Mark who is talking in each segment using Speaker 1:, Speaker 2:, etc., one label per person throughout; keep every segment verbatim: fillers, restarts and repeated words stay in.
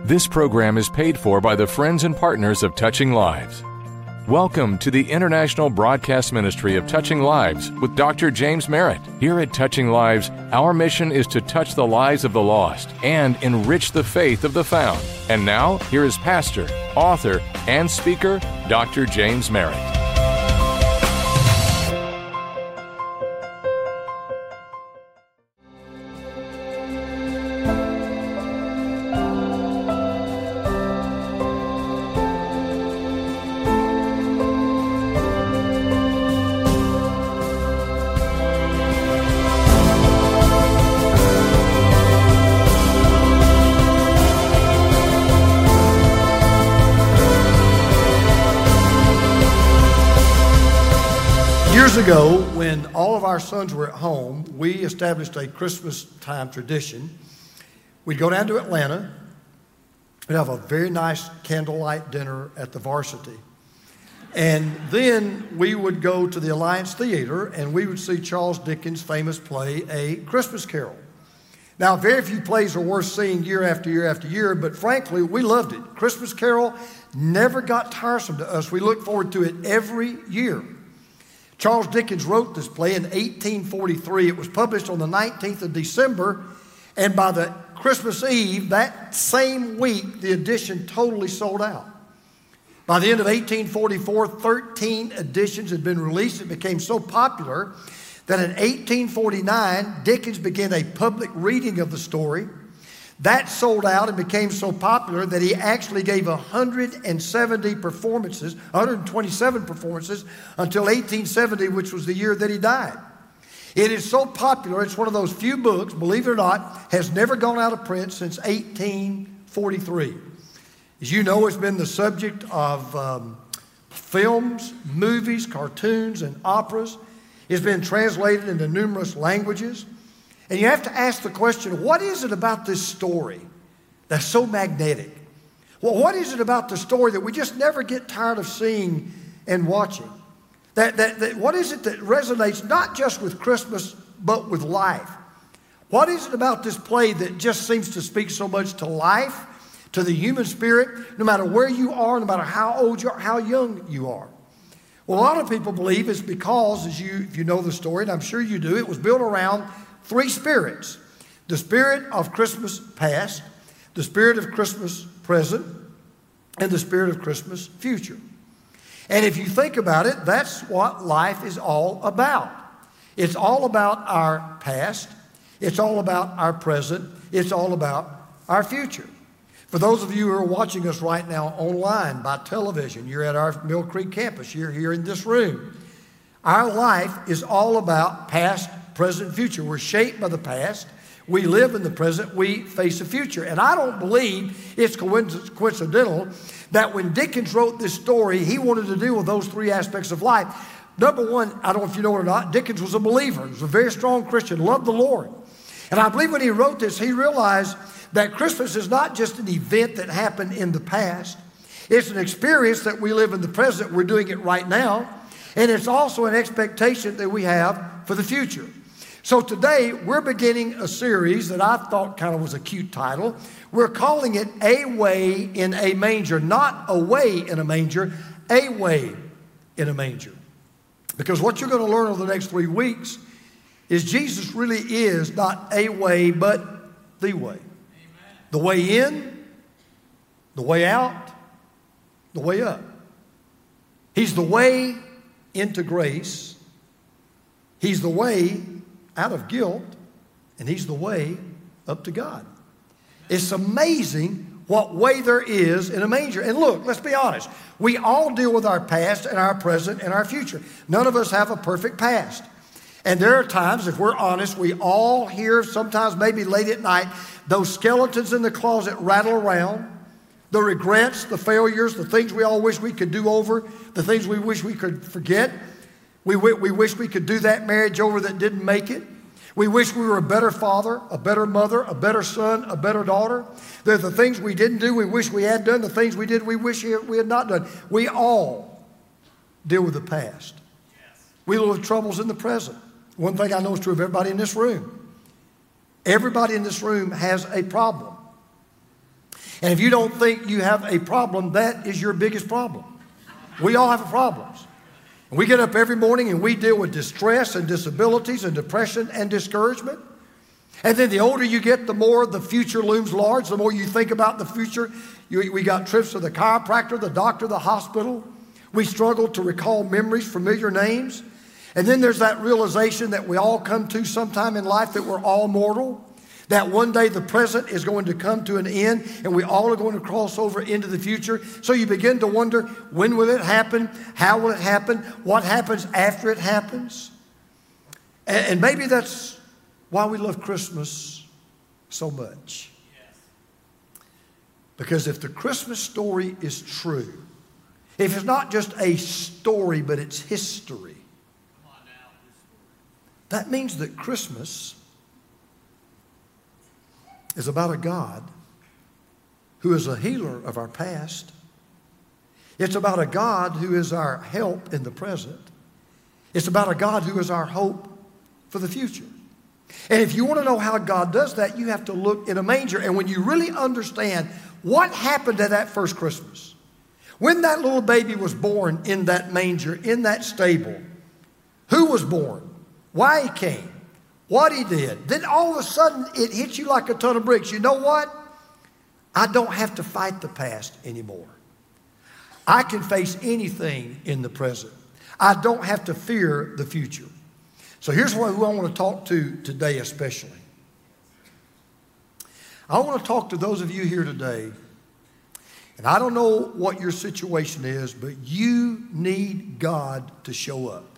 Speaker 1: This program is paid for by the friends and partners of Touching Lives. Welcome to the International Broadcast Ministry of Touching Lives with Doctor James Merritt. Here at Touching Lives, our mission is to touch the lives of the lost and enrich the faith of the found. And now, here is pastor, author, and speaker, Doctor James Merritt.
Speaker 2: Years ago, when all of our sons were at home, we established a Christmas time tradition. We'd go down to Atlanta. We'd have a very nice candlelight dinner at the Varsity. And then we would go to the Alliance Theater and we would see Charles Dickens' famous play, A Christmas Carol. Now, very few plays are worth seeing year after year after year, but frankly, we loved it. Christmas Carol never got tiresome to us. We looked forward to it every year. Charles Dickens wrote this play in eighteen forty-three. It was published on the nineteenth of December, and by the Christmas Eve, that same week, the edition totally sold out. By the end of eighteen forty-four, thirteen editions had been released. It became so popular that in eighteen forty-nine, Dickens began a public reading of the story. That sold out and became so popular that he actually gave one hundred seventy performances, one hundred twenty-seven performances, until eighteen seventy, which was the year that he died. It is so popular, it's one of those few books, believe it or not, has never gone out of print since eighteen forty-three. As you know, it's been the subject of um, films, movies, cartoons, and operas. It's been translated into numerous languages. And you have to ask the question, what is it about this story that's so magnetic? Well, what is it about the story that we just never get tired of seeing and watching? That, that, that, what is it that resonates not just with Christmas, but with life? What is it about this play that just seems to speak so much to life, to the human spirit, no matter where you are, no matter how old you are, how young you are? Well, a lot of people believe it's because, as you, if you know the story, and I'm sure you do, it was built around three spirits: the spirit of Christmas past, the spirit of Christmas present, and the spirit of Christmas future. And if you think about it, that's what life is all about. It's all about our past. It's all about our present. It's all about our future. For those of you who are watching us right now online by television, you're at our Mill Creek campus, you're here in this room. Our life is all about past, present, future. We're shaped by the past. We live in the present. We face the future. And I don't believe it's coincidental that when Dickens wrote this story, he wanted to deal with those three aspects of life. Number one, I don't know if you know it or not, Dickens was a believer. He was a very strong Christian, loved the Lord. And I believe when he wrote this, he realized that Christmas is not just an event that happened in the past. It's an experience that we live in the present. We're doing it right now. And it's also an expectation that we have for the future. So today, we're beginning a series that I thought kind of was a cute title. We're calling it A Way in a Manger. Not a way in a manger, a way in a manger. Because what you're going to learn over the next three weeks is Jesus really is not a way, but the way. Amen. The way in, the way out, the way up. He's the way into grace. He's the way out of guilt, and he's the way up to God. It's amazing what way there is in a manger. And look, let's be honest. We all deal with our past and our present and our future. None of us have a perfect past. And there are times, if we're honest, we all hear, sometimes maybe late at night, those skeletons in the closet rattle around. The regrets, the failures, the things we all wish we could do over, the things we wish we could forget. We, we wish we could do that marriage over that didn't make it. We wish we were a better father, a better mother, a better son, a better daughter. There's the things we didn't do we wish we had done, the things we did we wish we had not done. We all deal with the past. We deal with troubles in the present. One thing I know is true of everybody in this room. Everybody in this room has a problem. And if you don't think you have a problem, that is your biggest problem. We all have problems. We get up every morning and we deal with distress and disabilities and depression and discouragement. And then the older you get, the more the future looms large, the more you think about the future. You, we got trips to the chiropractor, the doctor, the hospital. We struggle to recall memories, familiar names. And then there's that realization that we all come to sometime in life that we're all mortal, that one day the present is going to come to an end and we all are going to cross over into the future. So you begin to wonder, when will it happen? How will it happen? What happens after it happens? And, and maybe that's why we love Christmas so much. Because if the Christmas story is true, if it's not just a story, but it's history, that means that Christmas is about a God who is a healer of our past. It's about a God who is our help in the present. It's about a God who is our hope for the future. And if you want to know how God does that, you have to look in a manger. And when you really understand what happened at that first Christmas, when that little baby was born in that manger, in that stable, who was born, why he came, what he did, then all of a sudden it hits you like a ton of bricks. You know what? I don't have to fight the past anymore. I can face anything in the present. I don't have to fear the future. So here's who I want to talk to today especially. I want to talk to those of you here today, and I don't know what your situation is, but you need God to show up.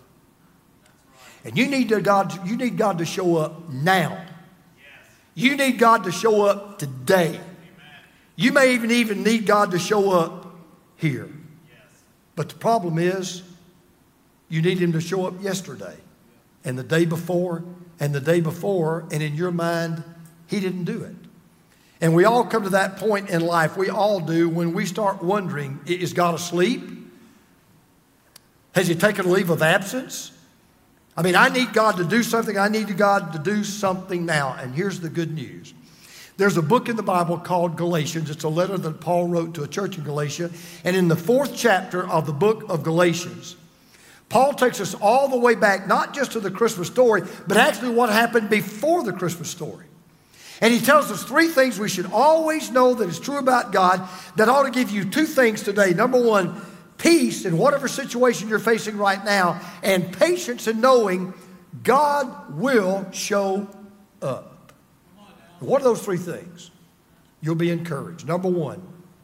Speaker 2: And you need, to God, you need God to show up now. You need God to show up today. You may even, even need God to show up here. But the problem is, you need Him to show up yesterday, and the day before, and the day before, and in your mind, He didn't do it. And we all come to that point in life, we all do, when we start wondering, is God asleep? Has He taken a leave of absence? I mean, I need God to do something. I need God to do something now. And here's the good news. There's a book in the Bible called Galatians. It's a letter that Paul wrote to a church in Galatia. And in the fourth chapter of the book of Galatians, Paul takes us all the way back, not just to the Christmas story, but actually what happened before the Christmas story. And he tells us three things we should always know that is true about God that ought to give you two things today. Number one, peace in whatever situation you're facing right now, and patience in knowing God will show up. What are those three things? You'll be encouraged. Number one,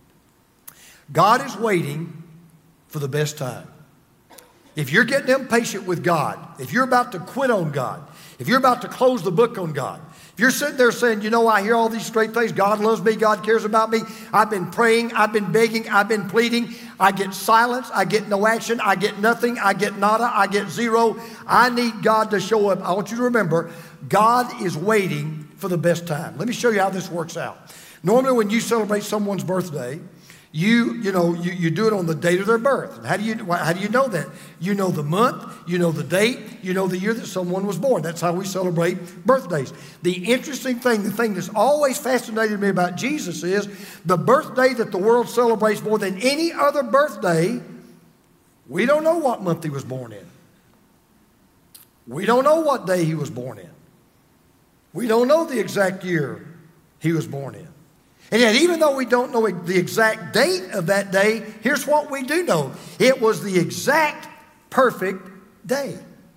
Speaker 2: God is waiting for the best time. If you're getting impatient with God, if you're about to quit on God, if you're about to close the book on God, if you're sitting there saying, you know, I hear all these straight things. God loves me. God cares about me. I've been praying. I've been begging. I've been pleading. I get silence. I get no action. I get nothing. I get nada. I get zero. I need God to show up. I want you to remember, God is waiting for the best time. Let me show you how this works out. Normally when you celebrate someone's birthday, You, you know, you, you do it on the date of their birth. How do you, how do you know that? You know the month, you know the date, you know the year that someone was born. That's how we celebrate birthdays. The interesting thing, the thing that's always fascinated me about Jesus is the birthday that the world celebrates more than any other birthday, we don't know what month he was born in. We don't know what day he was born in. We don't know the exact year he was born in. And yet, even though we don't know the exact date of that day, here's what we do know. It was the exact perfect day.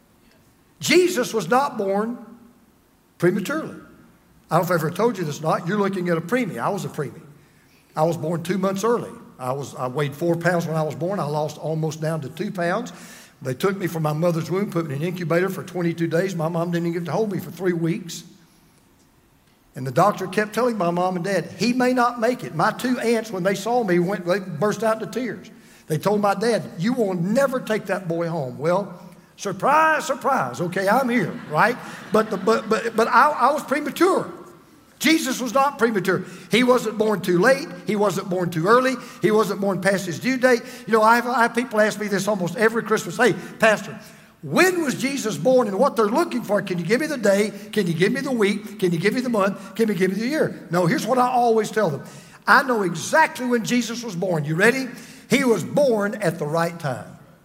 Speaker 2: Jesus was not born prematurely. I don't know if I ever told you this or not. You're looking at a preemie. I was a preemie. I was born two months early. I was I weighed four pounds when I was born. I lost almost down to two pounds. They took me from my mother's womb, put me in an incubator for twenty-two days. My mom didn't even get to hold me for three weeks. And the doctor kept telling my mom and dad, he may not make it. My two aunts, when they saw me, went, they burst out into tears. They told my dad, you will never take that boy home. Well, surprise, surprise. Okay, I'm here, right? But the, but but but I, I was premature. Jesus was not premature. He wasn't born too late. He wasn't born too early. He wasn't born past his due date. You know, I have, I have people ask me this almost every Christmas. Hey, Pastor, when was Jesus born and what they're looking for? Can you give me the day? Can you give me the week? Can you give me the month? Can you give me the year? No, here's what I always tell them. I know exactly when Jesus was born. You ready? He was born at the right time.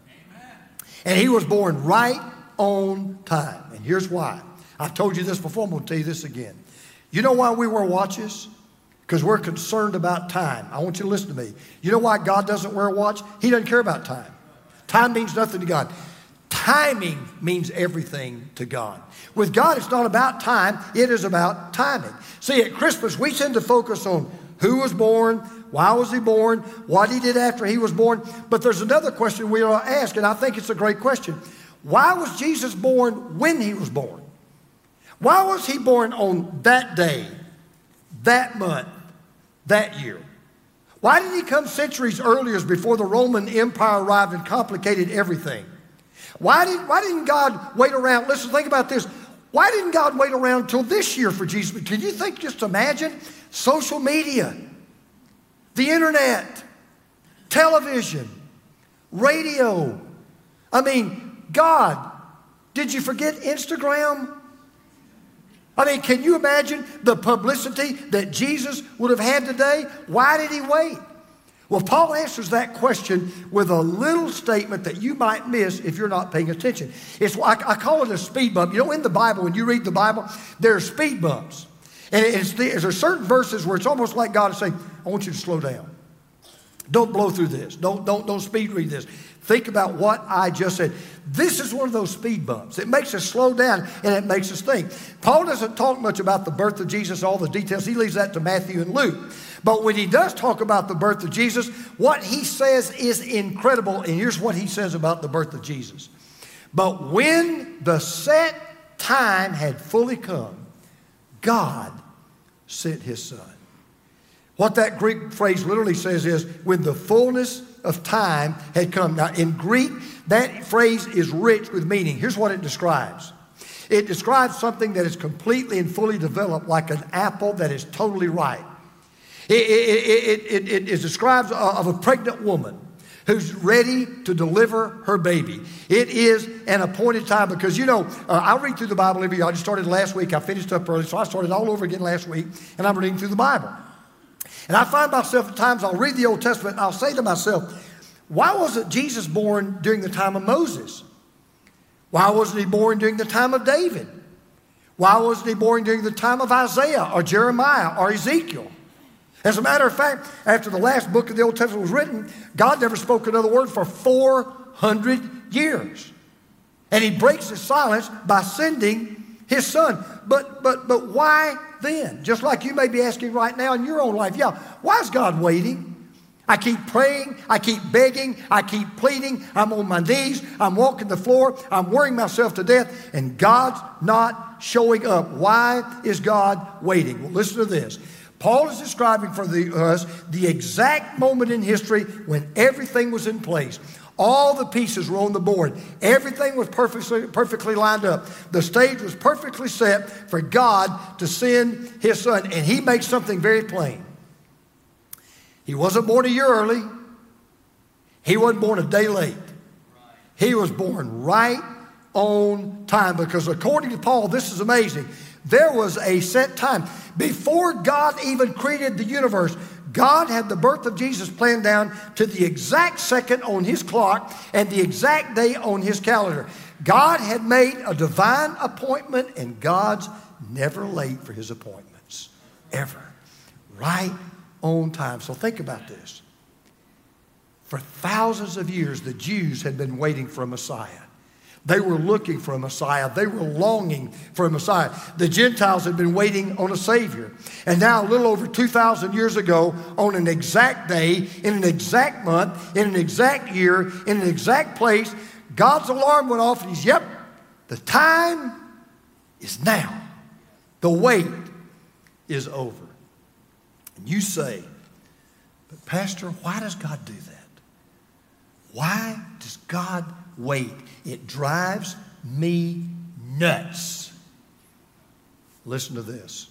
Speaker 2: And he was born right on time. And here's why. I've told you this before. I'm going to tell you this again. You know why we wear watches? Because we're concerned about time. I want you to listen to me. You know why God doesn't wear a watch? He doesn't care about time. Time means nothing to God. Timing means everything to God. With God, it's not about time. It is about timing. See, at Christmas, we tend to focus on who was born, why was he born, what he did after he was born. But there's another question we ought to ask, and I think it's a great question. Why was Jesus born when he was born? Why was he born on that day, that month, that year? Why did he come centuries earlier before the Roman Empire arrived and complicated everything? Why, did, why didn't God wait around? Listen, think about this. Why didn't God wait around until this year for Jesus? Can you think, just imagine social media, the internet, television, radio. I mean, God, did you forget Instagram? I mean, can you imagine the publicity that Jesus would have had today? Why did he wait? Well, Paul answers that question with a little statement that you might miss if you're not paying attention. It's I, I call it a speed bump. You know, in the Bible, when you read the Bible, there are speed bumps. And it's the, there's certain verses where it's almost like God is saying, I want you to slow down. Don't blow through this. Don't, don't, don't speed read this. Think about what I just said. This is one of those speed bumps. It makes us slow down and it makes us think. Paul doesn't talk much about the birth of Jesus, all the details. He leaves that to Matthew and Luke. But when he does talk about the birth of Jesus, what he says is incredible. And here's what he says about the birth of Jesus. But when the set time had fully come, God sent his son. What that Greek phrase literally says is, when the fullness of time had come. Now, in Greek, that phrase is rich with meaning. Here's what it describes. It describes something that is completely and fully developed, like an apple that is totally ripe. It, it, it, it, it, it describes of a pregnant woman who's ready to deliver her baby. It is an appointed time because, you know, uh, I read through the Bible every year. I just started last week. I finished up early, so I started all over again last week, and I'm reading through the Bible. And I find myself at times, I'll read the Old Testament, and I'll say to myself, why wasn't Jesus born during the time of Moses? Why wasn't he born during the time of David? Why wasn't he born during the time of Isaiah or Jeremiah or Ezekiel? As a matter of fact, after the last book of the Old Testament was written, God never spoke another word for four hundred years. And he breaks his silence by sending his son. But, but, but why then? Just like you may be asking right now in your own life, yeah, why is God waiting? I keep praying, I keep begging, I keep pleading, I'm on my knees, I'm walking the floor, I'm worrying myself to death, and God's not showing up. Why is God waiting? Well, listen to this. Paul is describing for the, us the exact moment in history when everything was in place. All the pieces were on the board. Everything was perfectly, perfectly lined up. The stage was perfectly set for God to send his son. And he makes something very plain. He wasn't born a year early. He wasn't born a day late. He was born right on time. Because according to Paul, this is amazing. There was a set time. Before God even created the universe, God had the birth of Jesus planned down to the exact second on his clock and the exact day on his calendar. God had made a divine appointment, and God's never late for his appointments. Ever. Right on time. So think about this. For thousands of years, the Jews had been waiting for a Messiah. They were looking for a Messiah. They were longing for a Messiah. The Gentiles had been waiting on a Savior. And now, a little over two thousand years ago, on an exact day, in an exact month, in an exact year, in an exact place, God's alarm went off and he's, yep, the time is now. The wait is over. And you say, but Pastor, why does God do that? Why does God wait? It drives me nuts. Listen to this.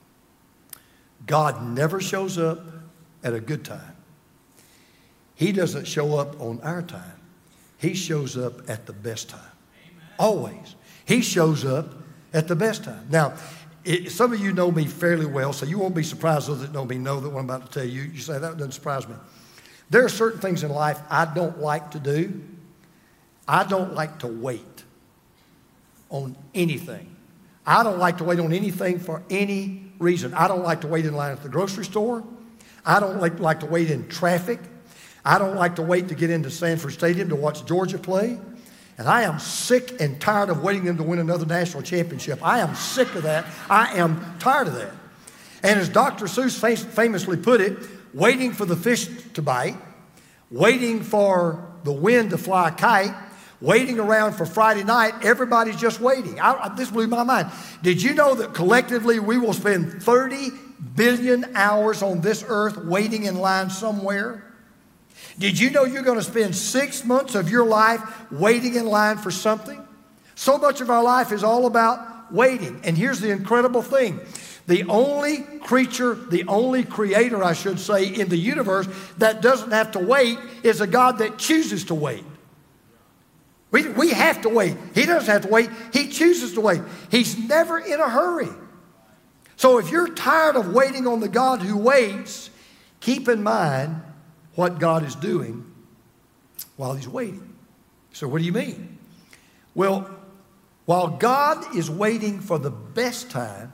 Speaker 2: God never shows up at a good time. He doesn't show up on our time. He shows up at the best time. Amen. Always. He shows up at the best time. Now, it, some of you know me fairly well, so you won't be surprised. Those that know me know that what I'm about to tell you. You say, that doesn't surprise me. There are certain things in life I don't like to do. I don't like to wait on anything. I don't like to wait on anything for any reason. I don't like to wait in line at the grocery store. I don't like, like to wait in traffic. I don't like to wait to get into Sanford Stadium to watch Georgia play. And I am sick and tired of waiting them to win another national championship. I am sick of that. I am tired of that. And as Doctor Seuss famously put it, waiting for the fish to bite, waiting for the wind to fly a kite, waiting around for Friday night, everybody's just waiting. I, I, this blew my mind. Did you know that collectively we will spend thirty billion hours on this earth waiting in line somewhere? Did you know you're going to spend six months of your life waiting in line for something? So much of our life is all about waiting. And here's the incredible thing. The only creature, the only creator, I should say, in the universe that doesn't have to wait is a God that chooses to wait. We, we have to wait. He doesn't have to wait. He chooses to wait. He's never in a hurry. So if you're tired of waiting on the God who waits, keep in mind what God is doing while he's waiting. So what do you mean? Well, while God is waiting for the best time,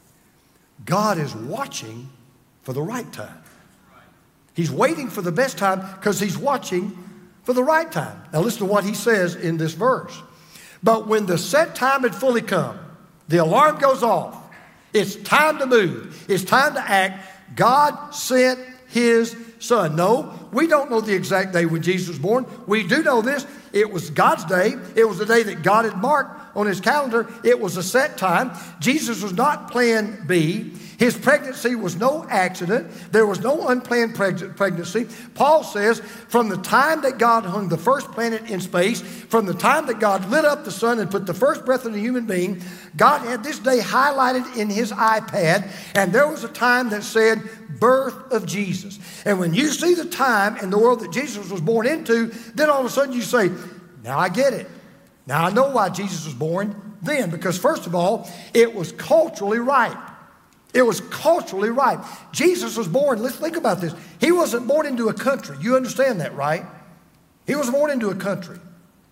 Speaker 2: God is watching for the right time. He's waiting for the best time because he's watching for the right time. Now listen to what he says in this verse. But when the set time had fully come, the alarm goes off. It's time to move. It's time to act. God sent his son. No, we don't know the exact day when Jesus was born. We do know this. It was God's day. It was the day that God had marked on his calendar. It was a set time. Jesus was not plan B. His pregnancy was no accident. There was no unplanned preg- pregnancy. Paul says from the time that God hung the first planet in space, from the time that God lit up the sun and put the first breath in a human being, God had this day highlighted in his iPad, and there was a time that said birth of Jesus. And when you see the time in the world that Jesus was born into, then all of a sudden you say, now I get it. Now I know why Jesus was born then, because first of all, it was culturally right. It was culturally right. Jesus was born, let's think about this. He wasn't born into a country. You understand that, right? He was born into a country.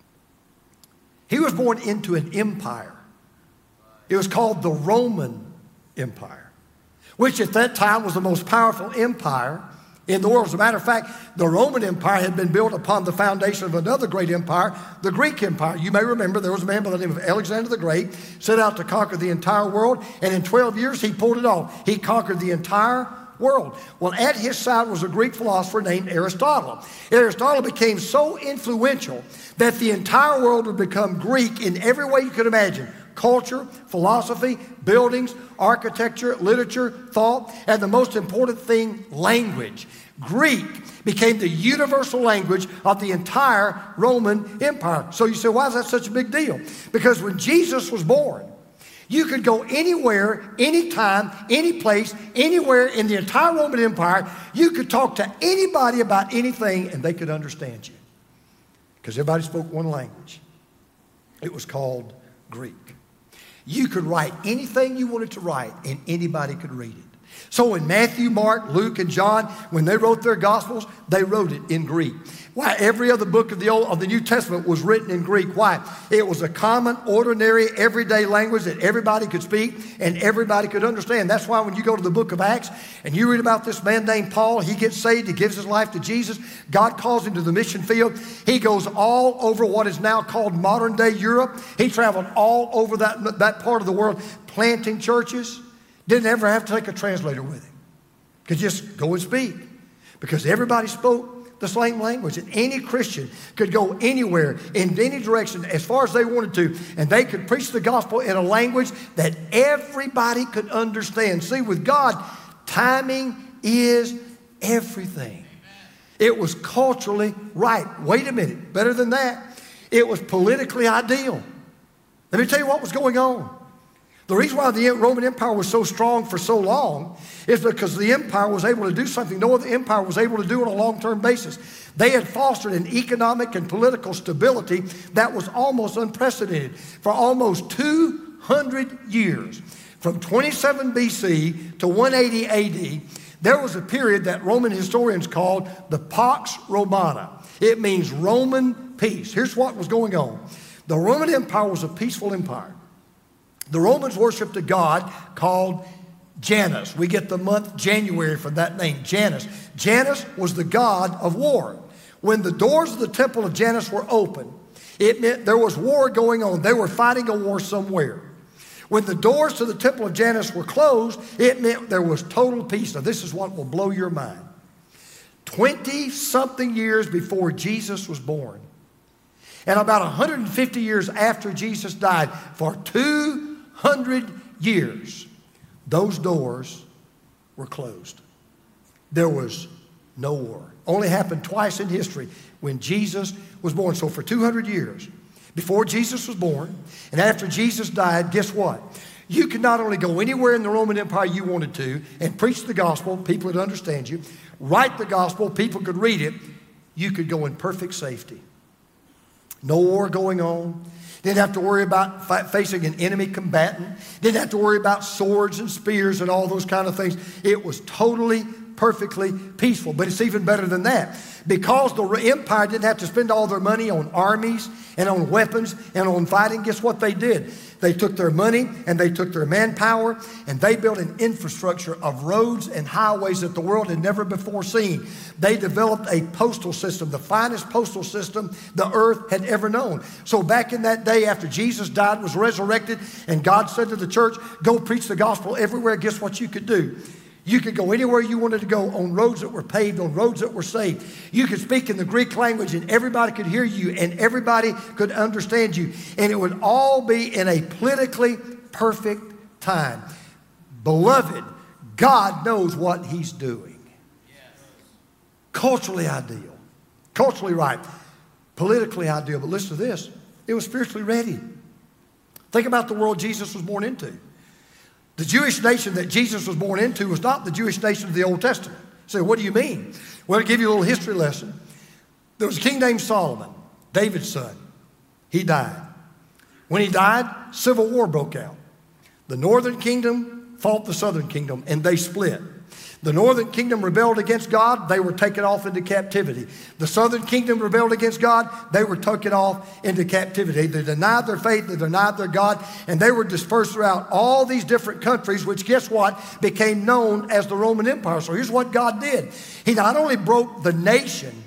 Speaker 2: He was born into an empire. It was called the Roman Empire, which at that time was the most powerful empire in the world. As a matter of fact, the Roman Empire had been built upon the foundation of another great empire, the Greek Empire. You may remember there was a man by the name of Alexander the Great, set out to conquer the entire world, and in twelve years he pulled it off. He conquered the entire world. Well, at his side was a Greek philosopher named Aristotle. Aristotle became so influential that the entire world would become Greek in every way you could imagine. Culture, philosophy, buildings, architecture, literature, thought, and the most important thing, language. Greek became the universal language of the entire Roman Empire. So you say, why is that such a big deal? Because when Jesus was born, you could go anywhere, anytime, any place, anywhere in the entire Roman Empire. You could talk to anybody about anything and they could understand you. Because everybody spoke one language. It was called Greek. You could write anything you wanted to write and anybody could read it. So when Matthew, Mark, Luke, and John, when they wrote their Gospels, they wrote it in Greek. Why? Every other book of the Old, of the New Testament was written in Greek. Why? It was a common, ordinary, everyday language that everybody could speak and everybody could understand. That's why when you go to the book of Acts and you read about this man named Paul, he gets saved, he gives his life to Jesus. God calls him to the mission field. He goes all over what is now called modern day Europe. He traveled all over that, that part of the world planting churches. Didn't ever have to take a translator with him. Could just go and speak. Because everybody spoke the same language. And any Christian could go anywhere, in any direction, as far as they wanted to. And they could preach the gospel in a language that everybody could understand. See, with God, timing is everything. It was culturally right. Wait a minute. Better than that, it was politically ideal. Let me tell you what was going on. The reason why the Roman Empire was so strong for so long is because the empire was able to do something no other empire was able to do on a long-term basis. They had fostered an economic and political stability that was almost unprecedented for almost two hundred years. From twenty-seven B C to one eighty A D, there was a period that Roman historians called the Pax Romana. It means Roman peace. Here's what was going on. The Roman Empire was a peaceful empire. The Romans worshiped a god called Janus. We get the month January from that name, Janus. Janus was the god of war. When the doors of the temple of Janus were open, it meant there was war going on. They were fighting a war somewhere. When the doors to the temple of Janus were closed, it meant there was total peace. Now, this is what will blow your mind. twenty-something years before Jesus was born, and about one hundred fifty years after Jesus died, for two hundred years, those doors were closed. There was no war. Only happened twice in history when Jesus was born. So for two hundred years, before Jesus was born and after Jesus died, guess what? You could not only go anywhere in the Roman Empire you wanted to and preach the gospel, people would understand you, write the gospel, people could read it, you could go in perfect safety. No war going on. Didn't have to worry about fight, facing an enemy combatant. Didn't have to worry about swords and spears and all those kind of things. It was totally, perfectly peaceful. But it's even better than that. Because the empire didn't have to spend all their money on armies and on weapons and on fighting, guess what they did? They took their money and they took their manpower and they built an infrastructure of roads and highways that the world had never before seen. They developed a postal system, the finest postal system the earth had ever known. So back in that day after Jesus died, was resurrected, and God said to the church, go preach the gospel everywhere, guess what you could do? You could go anywhere you wanted to go on roads that were paved, on roads that were saved. You could speak in the Greek language and everybody could hear you and everybody could understand you. And it would all be in a politically perfect time. Beloved, God knows what he's doing. Yes. Culturally ideal. Culturally right. Politically ideal. But listen to this. It was spiritually ready. Think about the world Jesus was born into. The Jewish nation that Jesus was born into was not the Jewish nation of the Old Testament. So what do you mean? Well, to give you a little history lesson, there was a king named Solomon, David's son. He died. When he died, civil war broke out. The northern kingdom fought the southern kingdom, and they split. The northern kingdom rebelled against God. They were taken off into captivity. The southern kingdom rebelled against God. They were taken off into captivity. They denied their faith. They denied their God. And they were dispersed throughout all these different countries, which guess what? Became known as the Roman Empire. So here's what God did. He not only broke the nation,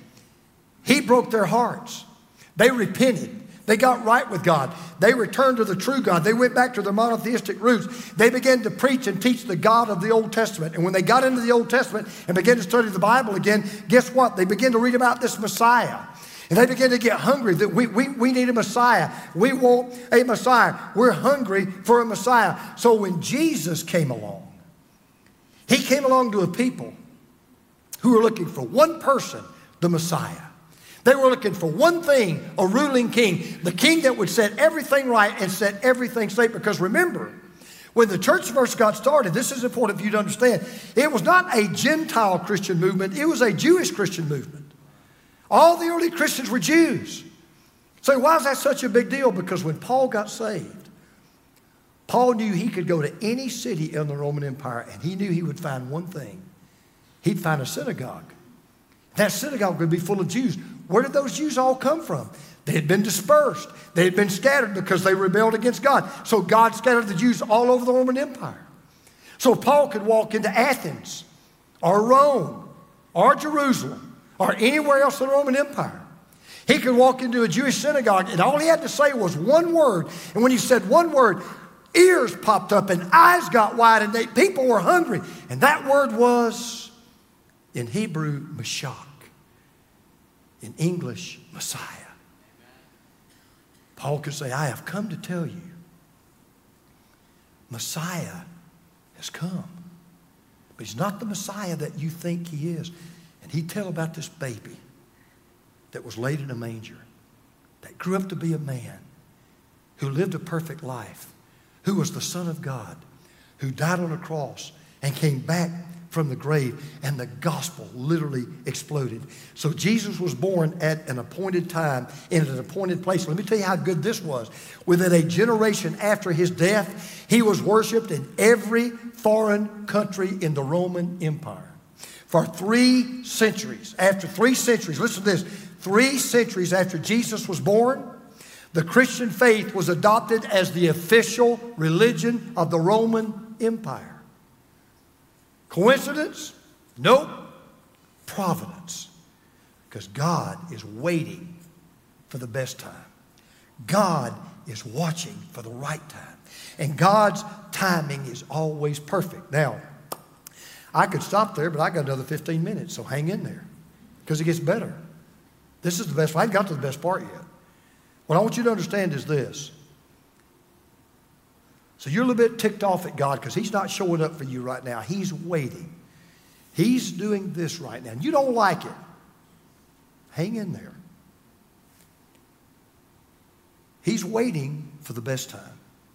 Speaker 2: he broke their hearts. They repented. They got right with God. They returned to the true God. They went back to their monotheistic roots. They began to preach and teach the God of the Old Testament. And when they got into the Old Testament and began to study the Bible again, guess what? They began to read about this Messiah. And they began to get hungry that we, we, we need a Messiah. We want a Messiah. We're hungry for a Messiah. So when Jesus came along, he came along to a people who were looking for one person, the Messiah. They were looking for one thing, a ruling king, the king that would set everything right and set everything straight. Because remember, when the church first got started, this is important for you to understand, it was not a Gentile Christian movement, it was a Jewish Christian movement. All the early Christians were Jews. So why is that such a big deal? Because when Paul got saved, Paul knew he could go to any city in the Roman Empire and he knew he would find one thing. He'd find a synagogue. That synagogue would be full of Jews. Where did those Jews all come from? They had been dispersed. They had been scattered because they rebelled against God. So God scattered the Jews all over the Roman Empire. So Paul could walk into Athens or Rome or Jerusalem or anywhere else in the Roman Empire. He could walk into a Jewish synagogue and all he had to say was one word. And when he said one word, ears popped up and eyes got wide and they, people were hungry. And that word was, in Hebrew, Mashiach. In English, Messiah. Paul could say, I have come to tell you, Messiah has come. But he's not the Messiah that you think he is. And he'd tell about this baby that was laid in a manger, that grew up to be a man, who lived a perfect life, who was the Son of God, who died on a cross and came back from the grave, and the gospel literally exploded. So Jesus was born at an appointed time in an appointed place. Let me tell you how good this was. Within a generation after his death, he was worshiped in every foreign country in the Roman Empire. For three centuries, after three centuries, listen to this, three centuries after Jesus was born, the Christian faith was adopted as the official religion of the Roman Empire. Coincidence? Nope. Providence. Because God is waiting for the best time. God is watching for the right time. And God's timing is always perfect. Now, I could stop there, but I got another fifteen minutes, so hang in there. Because it gets better. This is the best. I haven't got to the best part yet. What I want you to understand is this. So you're a little bit ticked off at God because he's not showing up for you right now. He's waiting. He's doing this right now. And you don't like it. Hang in there. He's waiting for the best time.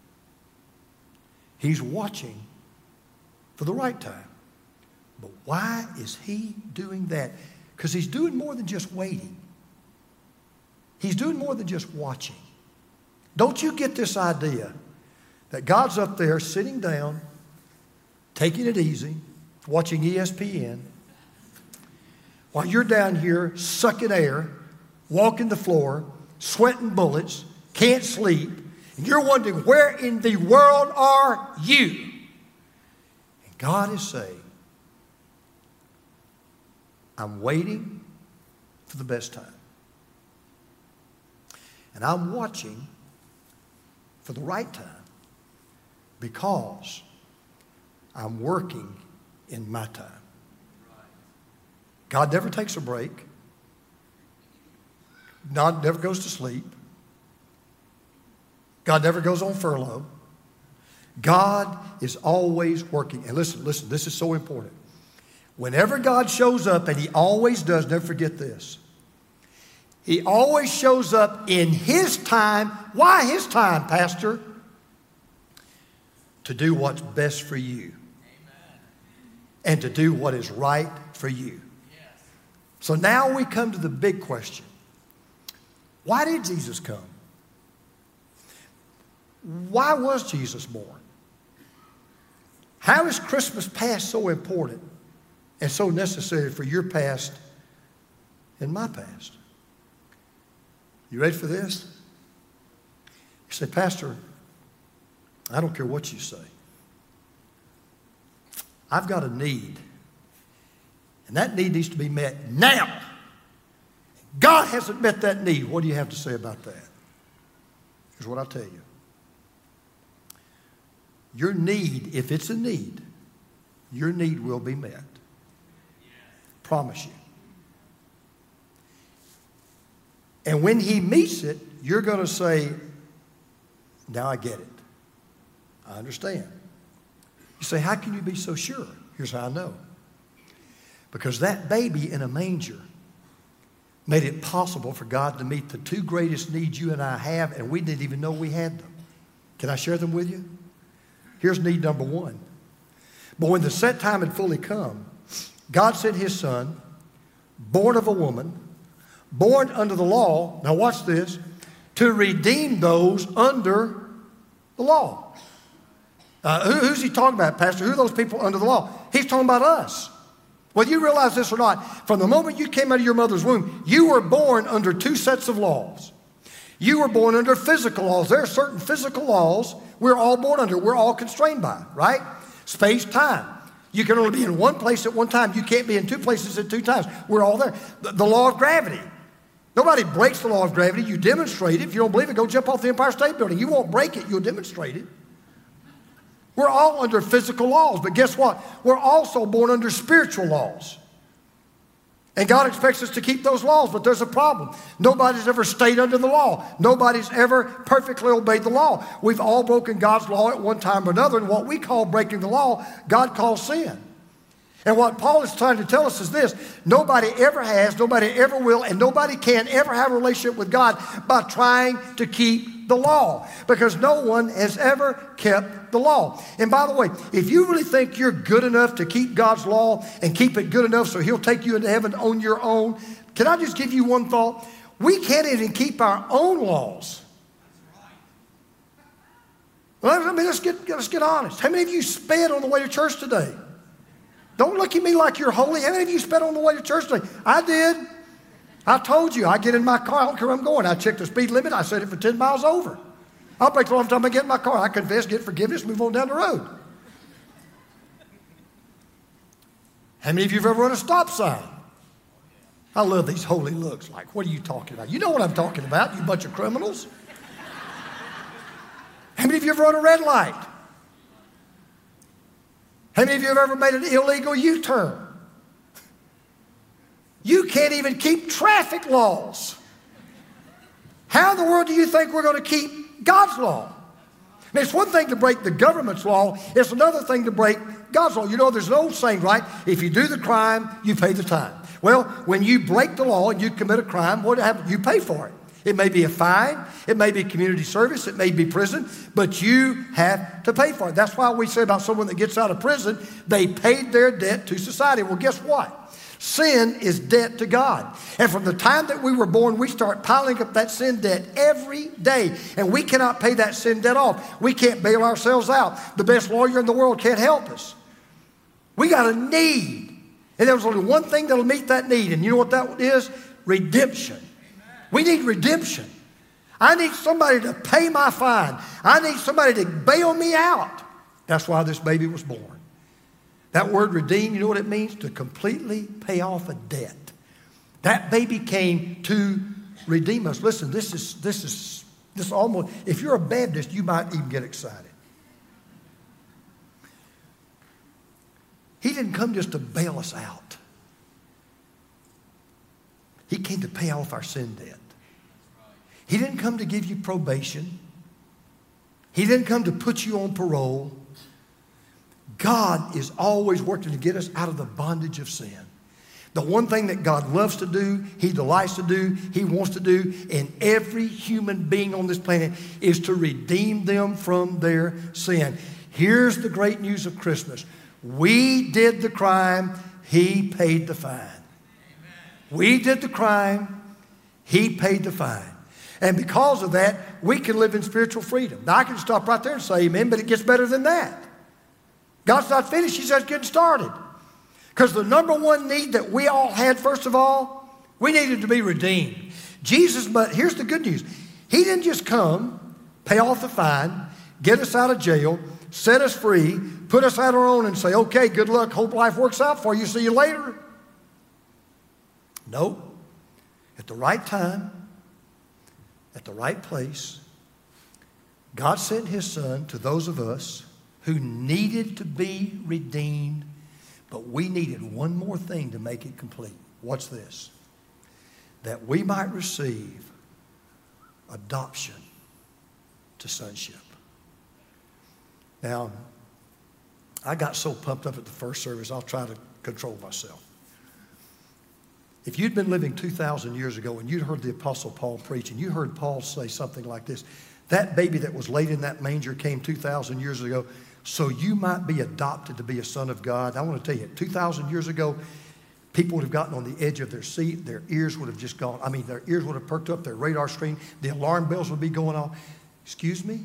Speaker 2: He's watching for the right time. But why is he doing that? Because he's doing more than just waiting. He's doing more than just watching. Don't you get this idea that God's up there sitting down, taking it easy, watching E S P N, while you're down here sucking air, walking the floor, sweating bullets, can't sleep, and you're wondering, where in the world are you? And God is saying, I'm waiting for the best time. And I'm watching for the right time. Because I'm working in my time. God never takes a break. God never goes to sleep. God never goes on furlough. God is always working. And listen, listen, this is so important. Whenever God shows up, and he always does, never forget this. He always shows up in his time. Why his time, Pastor? To do what's best for you. Amen. And to do what is right for you. Yes. So now we come to the big question. Why did Jesus come? Why was Jesus born? How is Christmas past so important and so necessary for your past and my past? You ready for this? You say, Pastor, I don't care what you say. I've got a need. And that need needs to be met now. God hasn't met that need. What do you have to say about that? Here's what I'll tell you. Your need, if it's a need, your need will be met. Promise you. And when he meets it, you're going to say, now I get it. I understand. You say, how can you be so sure? Here's how I know. Because that baby in a manger made it possible for God to meet the two greatest needs you and I have, and we didn't even know we had them. Can I share them with you? Here's need number one. But when the set time had fully come, God sent his son, born of a woman, born under the law, now watch this, to redeem those under the law. Uh, who, who's he talking about, Pastor? Who are those people under the law? He's talking about us. Whether you realize this or not, from the moment you came out of your mother's womb, you were born under two sets of laws. You were born under physical laws. There are certain physical laws we're all born under. We're all constrained by, right? Space, time. You can only be in one place at one time. You can't be in two places at two times. We're all there. The, the law of gravity. Nobody breaks the law of gravity. You demonstrate it. If you don't believe it, go jump off the Empire State Building. You won't break it. You'll demonstrate it. We're all under physical laws, but guess what? We're also born under spiritual laws. And God expects us to keep those laws, but there's a problem. Nobody's ever stayed under the law. Nobody's ever perfectly obeyed the law. We've all broken God's law at one time or another, and what we call breaking the law, God calls sin. And what Paul is trying to tell us is this: nobody ever has, nobody ever will, and nobody can ever have a relationship with God by trying to keep the law, because no one has ever kept the law. And by the way, if you really think you're good enough to keep God's law and keep it good enough so he'll take you into heaven on your own, can I just give you one thought? We can't even keep our own laws. Well, I mean, let's get, let's get honest. How many of you sped on the way to church today? Don't look at me like you're holy. How many of you sped on the way to church today? I did. I told you, I get in my car, I don't care where I'm going. I check the speed limit, I set it for ten miles over. I'll break the law every time I get in my car. I confess, get forgiveness, move on down the road. How many of you have ever run a stop sign? I love these holy looks. Like, what are you talking about? You know what I'm talking about, you bunch of criminals. How many of you have run a red light? How many of you have ever made an illegal U-turn? You can't even keep traffic laws. How in the world do you think we're going to keep God's law? I mean, it's one thing to break the government's law. It's another thing to break God's law. You know, there's an old saying, right? If you do the crime, you pay the time. Well, when you break the law and you commit a crime, what happens? You pay for it. It may be a fine. It may be community service. It may be prison. But you have to pay for it. That's why we say about someone that gets out of prison, they paid their debt to society. Well, guess what? Sin is debt to God. And from the time that we were born, we start piling up that sin debt every day. And we cannot pay that sin debt off. We can't bail ourselves out. The best lawyer in the world can't help us. We got a need. And there's only one thing that'll meet that need. And you know what that is? Redemption. We need redemption. I need somebody to pay my fine. I need somebody to bail me out. That's why this baby was born. That word redeem, you know what it means? To completely pay off a debt. That baby came to redeem us. Listen, this is, this is, this is almost, if you're a Baptist, you might even get excited. He didn't come just to bail us out. He came to pay off our sin debt. He didn't come to give you probation. He didn't come to put you on parole. God is always working to get us out of the bondage of sin. The one thing that God loves to do, he delights to do, he wants to do in every human being on this planet is to redeem them from their sin. Here's the great news of Christmas. We did the crime, he paid the fine. Amen. We did the crime, he paid the fine. And because of that, we can live in spiritual freedom. Now, I can stop right there and say amen, but it gets better than that. God's not finished. He's just getting started. Because the number one need that we all had, first of all, we needed to be redeemed. Jesus, but here's the good news. He didn't just come, pay off the fine, get us out of jail, set us free, put us out on our own and say, okay, good luck, hope life works out for you, see you later. No. At the right time, at the right place, God sent his son to those of us who needed to be redeemed, but we needed one more thing to make it complete. What's this? That we might receive adoption to sonship. Now, I got so pumped up at the first service, I'll try to control myself. If you'd been living two thousand years ago and you'd heard the Apostle Paul preach and you heard Paul say something like this, that baby that was laid in that manger came two thousand years ago so you might be adopted to be a son of God. I want to tell you, two thousand years ago, people would have gotten on the edge of their seat. Their ears would have just gone. I mean, their ears would have perked up, their radar screen. The alarm bells would be going off. Excuse me?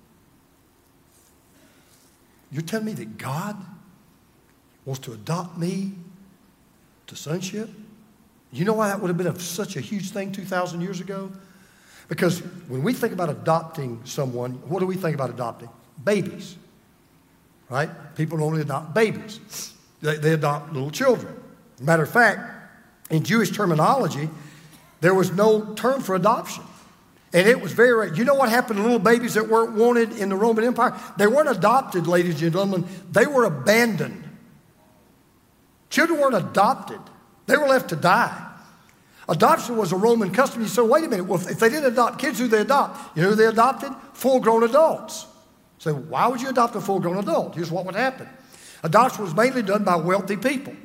Speaker 2: You're telling me that God wants to adopt me to sonship? You know why that would have been a, such a huge thing two thousand years ago? Because when we think about adopting someone, what do we think about adopting? Babies, right? People only adopt babies. They, they adopt little children. Matter of fact, in Jewish terminology, there was no term for adoption. And it was very rare. You know what happened to little babies that weren't wanted in the Roman Empire? They weren't adopted, ladies and gentlemen. They were abandoned. Children weren't adopted. They were left to die. Adoption was a Roman custom. You said, wait a minute, well, if they didn't adopt kids, who they adopt? You know who they adopted? Full-grown adults. So why would you adopt a full-grown adult? Here's what would happen. Adoption was mainly done by wealthy people.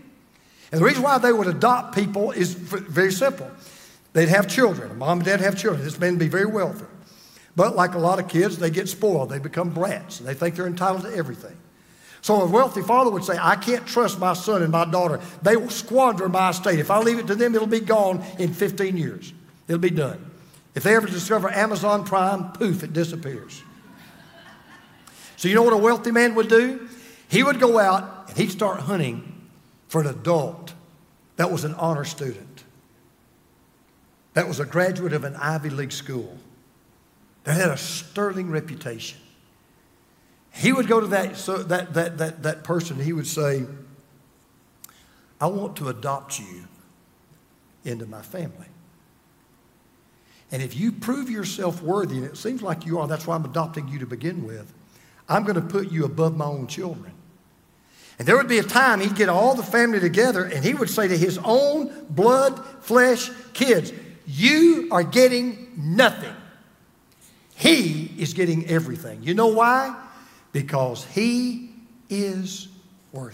Speaker 2: And the reason why they would adopt people is very simple. They'd have children. Mom and dad have children. This man would be very wealthy. But like a lot of kids, they get spoiled. They become brats. And they think they're entitled to everything. So a wealthy father would say, I can't trust my son and my daughter. They will squander my estate. If I leave it to them, it'll be gone in fifteen years. It'll be done. If they ever discover Amazon Prime, poof, it disappears. So you know what a wealthy man would do? He would go out and he'd start hunting for an adult that was an honor student, that was a graduate of an Ivy League school, that had a sterling reputation. He would go to that, so that, that, that, that person and he would say, I want to adopt you into my family. And if you prove yourself worthy, and it seems like you are, that's why I'm adopting you to begin with, I'm going to put you above my own children. And there would be a time he'd get all the family together and he would say to his own blood, flesh, kids, you are getting nothing. He is getting everything. You know why? Because he is worthy.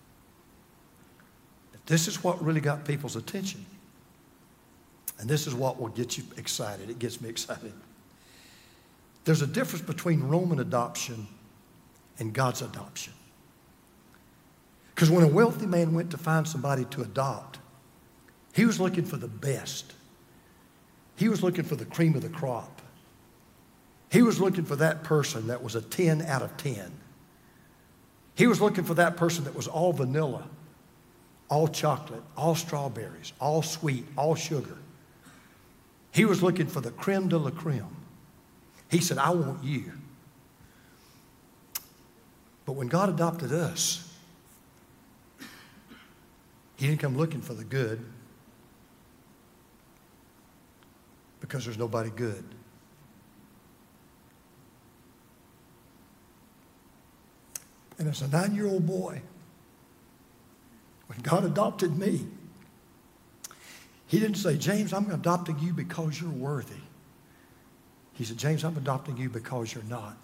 Speaker 2: But this is what really got people's attention. And this is what will get you excited. It gets me excited. There's a difference between Roman adoption and God's adoption. Because when a wealthy man went to find somebody to adopt, he was looking for the best. He was looking for the cream of the crop. He was looking for that person that was a ten out of ten. He was looking for that person that was all vanilla, all chocolate, all strawberries, all sweet, all sugar. He was looking for the creme de la creme. He said, I want you. But when God adopted us, he didn't come looking for the good, because there's nobody good. And as a nine-year-old boy, when God adopted me, he didn't say, James, I'm adopting you because you're worthy. He said, James, I'm adopting you because you're not.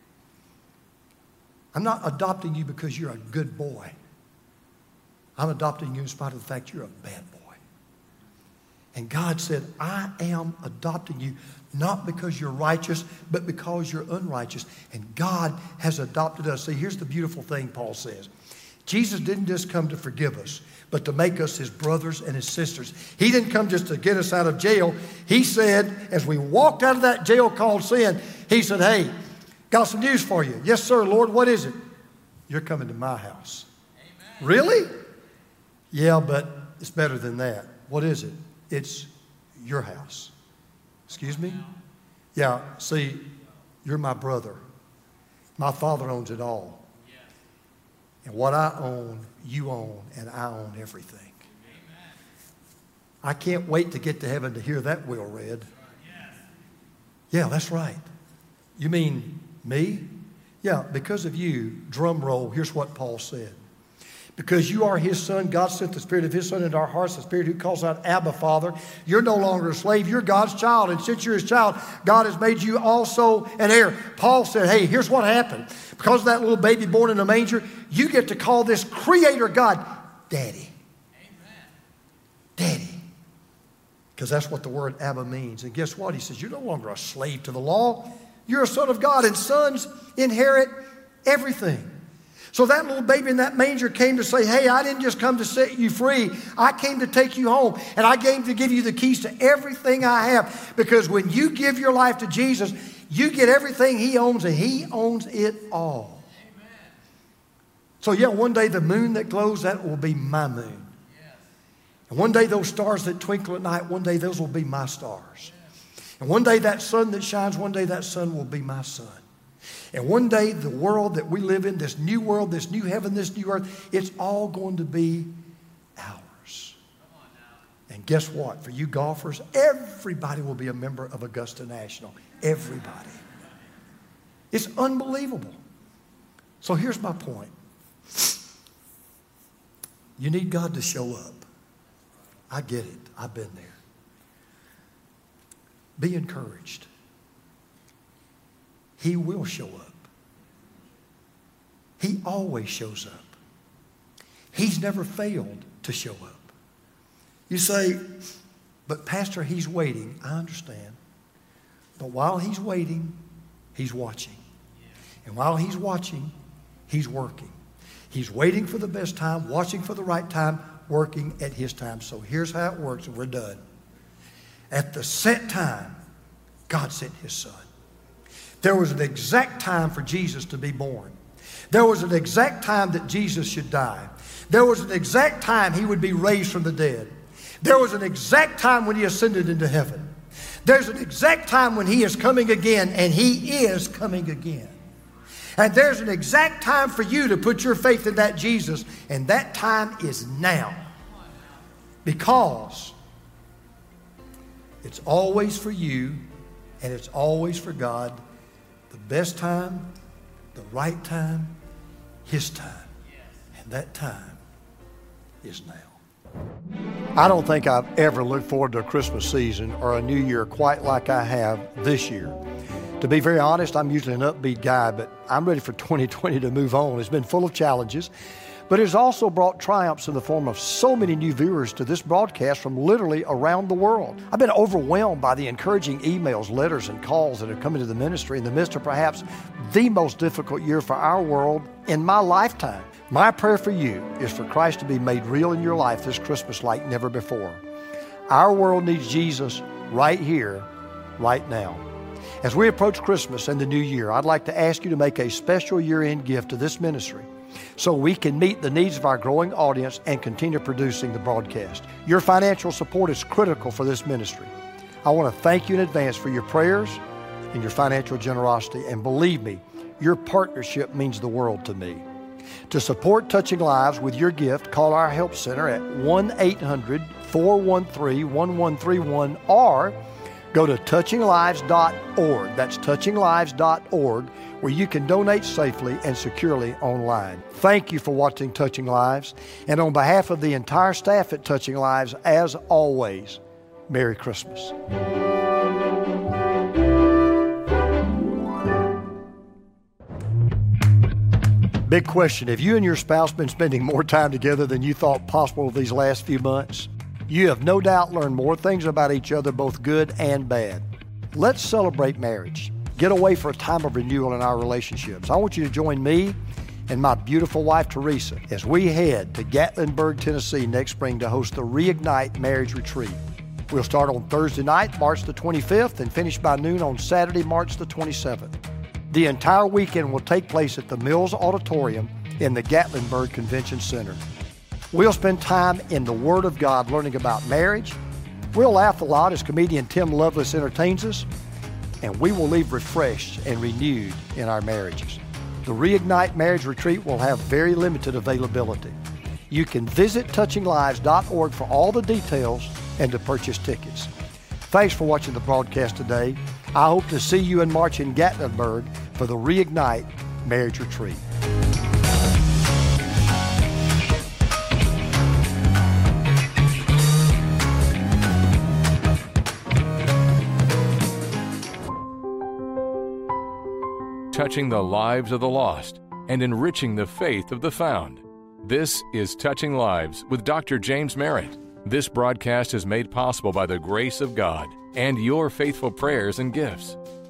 Speaker 2: I'm not adopting you because you're a good boy. I'm adopting you in spite of the fact you're a bad boy. And God said, I am adopting you not because you're righteous, but because you're unrighteous. And God has adopted us. See, here's the beautiful thing Paul says. Jesus didn't just come to forgive us, but to make us his brothers and his sisters. He didn't come just to get us out of jail. He said, as we walked out of that jail called sin, he said, hey, got some news for you. Yes, sir, Lord, what is it? You're coming to my house. Amen. Really? Yeah, but it's better than that. What is it? It's your house. Excuse me? Yeah, see, you're my brother. My Father owns it all. And what I own, you own, and I own everything. I can't wait to get to heaven to hear that will read. Yeah, that's right. You mean me? Yeah, because of you, drum roll, here's what Paul said. Because you are his son, God sent the Spirit of his Son into our hearts, the Spirit who calls out, Abba, Father. You're no longer a slave, you're God's child. And since you're his child, God has made you also an heir. Paul said, hey, here's what happened. Because of that little baby born in a manger, you get to call this Creator God Daddy. Amen. Daddy. Because that's what the word Abba means. And guess what? He says, you're no longer a slave to the law. You're a son of God, and sons inherit everything. So that little baby in that manger came to say, hey, I didn't just come to set you free. I came to take you home. And I came to give you the keys to everything I have. Because when you give your life to Jesus, you get everything he owns, and he owns it all. Amen. So yeah, one day the moon that glows, that will be my moon. Yes. And one day those stars that twinkle at night, one day those will be my stars. Yes. And one day that sun that shines, one day that sun will be my sun. And one day, the world that we live in, this new world, this new heaven, this new earth, it's all going to be ours. And guess what? For you golfers, everybody will be a member of Augusta National. Everybody. It's unbelievable. So here's my point. You need God to show up. I get it. I've been there. Be encouraged. He will show up. He always shows up. He's never failed to show up. You say, but Pastor, he's waiting. I understand. But while he's waiting, he's watching. And while he's watching, he's working. He's waiting for the best time, watching for the right time, working at his time. So here's how it works, and we're done. At the set time, God sent his son. There was an exact time for Jesus to be born. There was an exact time that Jesus should die. There was an exact time he would be raised from the dead. There was an exact time when he ascended into heaven. There's an exact time when he is coming again, and he is coming again. And there's an exact time for you to put your faith in that Jesus, and that time is now. Because it's always for you, and it's always for God. The best time, the right time, his time. And that time is now. I don't think I've ever looked forward to a Christmas season or a new year quite like I have this year. To be very honest, I'm usually an upbeat guy, but I'm ready for twenty twenty to move on. It's been full of challenges, but it's also brought triumphs in the form of so many new viewers to this broadcast from literally around the world. I've been overwhelmed by the encouraging emails, letters, and calls that have come into the ministry in the midst of perhaps the most difficult year for our world in my lifetime. My prayer for you is for Christ to be made real in your life this Christmas like never before. Our world needs Jesus right here, right now. As we approach Christmas and the new year, I'd like to ask you to make a special year-end gift to this ministry so we can meet the needs of our growing audience and continue producing the broadcast. Your financial support is critical for this ministry. I want to thank you in advance for your prayers and your financial generosity, and believe me, your partnership means the world to me. To support Touching Lives with your gift, call our help center at one eight hundred, four one three, one one three one or go to touching lives dot org. That's touching lives dot org, where you can donate safely and securely online. Thank you for watching Touching Lives. And on behalf of the entire staff at Touching Lives, as always, Merry Christmas. Big question. Have you and your spouse been spending more time together than you thought possible these last few months? You have no doubt learned more things about each other, both good and bad. Let's celebrate marriage. Get away for a time of renewal in our relationships. I want you to join me and my beautiful wife, Teresa, as we head to Gatlinburg, Tennessee next spring to host the Reignite Marriage Retreat. We'll start on Thursday night, March the twenty-fifth, and finish by noon on Saturday, March the twenty-seventh. The entire weekend will take place at the Mills Auditorium in the Gatlinburg Convention Center. We'll spend time in the Word of God learning about marriage. We'll laugh a lot as comedian Tim Lovelace entertains us, and we will leave refreshed and renewed in our marriages. The Reignite Marriage Retreat will have very limited availability. You can visit touching lives dot org for all the details and to purchase tickets. Thanks for watching the broadcast today. I hope to see you in March in Gatlinburg for the Reignite Marriage Retreat.
Speaker 1: Touching the lives of the lost and enriching the faith of the found. This is Touching Lives with Doctor James Merritt. This broadcast is made possible by the grace of God and your faithful prayers and gifts.